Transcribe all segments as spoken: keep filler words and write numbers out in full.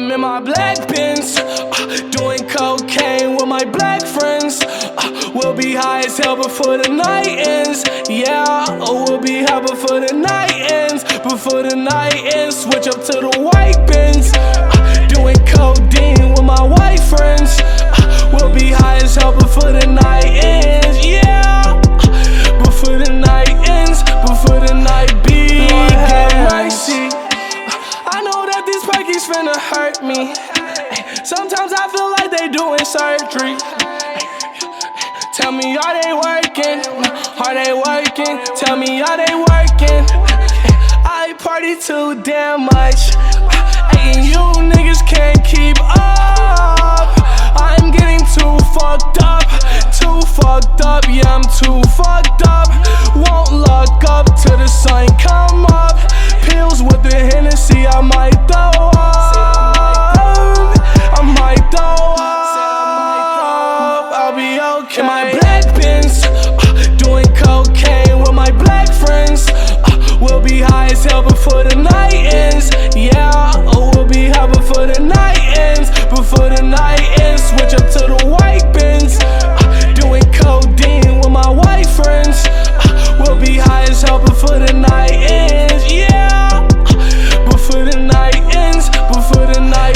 I'm in my black Benz, uh, doing cocaine with my black friends. uh, We'll be high as hell before the night ends. Yeah, oh, we'll be high before the night ends. Before the night ends, switch up to the white Benz, uh, doing codeine with my white friends. uh, We'll be high as hell before the night ends. Yeah, before the night ends, before the night begins. Mercy, I know that these perkies finna hurt me. Sometimes I feel like they doing surgery. Tell me, are they working? Are they working? Tell me, are they working? I party too damn much, and you niggas can't keep up. I'm getting too fucked up, too fucked up. Yeah, I'm too fucked up. Won't look up till the sun come up. Pills with the Hennessy, I might throw up. I might throw up. I'll be okay. In my black Benz, uh, doing cocaine with my black friends. uh, We'll be high as hell before the night ends. Yeah, oh, we'll be high before the night ends. Before the night ends, switch up to the white Benz, uh, doing codeine with my white friends. uh, We'll be high as hell before the night ends. Yeah, before the night ends, before the night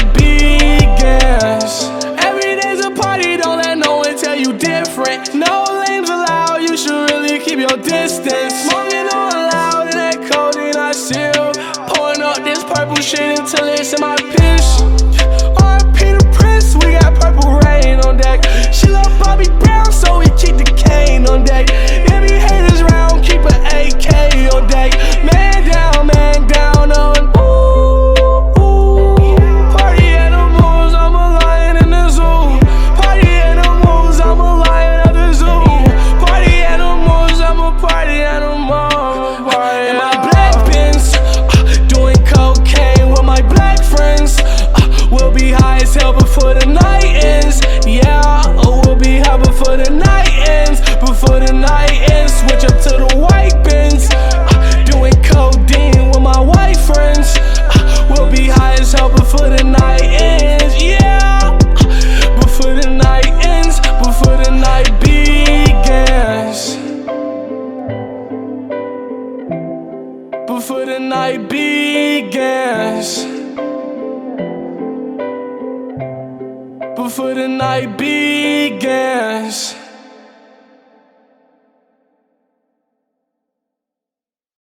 begins. Every day's a party, don't let no one tell you different. No lanes allowed, you should really keep your distance. Smoking on loud and that codeine I seal. Pouring up this purple shit until it's in my piss. R I P the Prince, we got purple rain on deck. She love Bobby Brown, so we keep the cane on deck. If you haters round, keep an A K on deck. Man down, man down on. Ooh, ooh. Party animals, I'm a lion in the zoo. Party animals, I'm a lion at the zoo. Party animals, I'm a party animal. In my black Benz, uh, doing cocaine with my black friends. uh, We'll be high as hell before the night ends. Yeah, oh, we'll be high before the night ends. Before the night ends, switch up to the white Benz, uh, doing codeine with my white friends. uh, We'll be high as hell before the night ends. Yeah, before the night ends, before the night begins. Before the night begins. Before the night begins.